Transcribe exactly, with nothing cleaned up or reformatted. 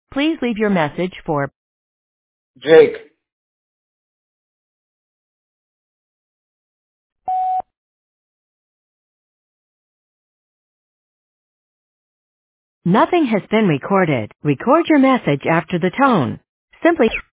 Please leave your message for Jake. Nothing has been recorded. Record your message after the tone. Simply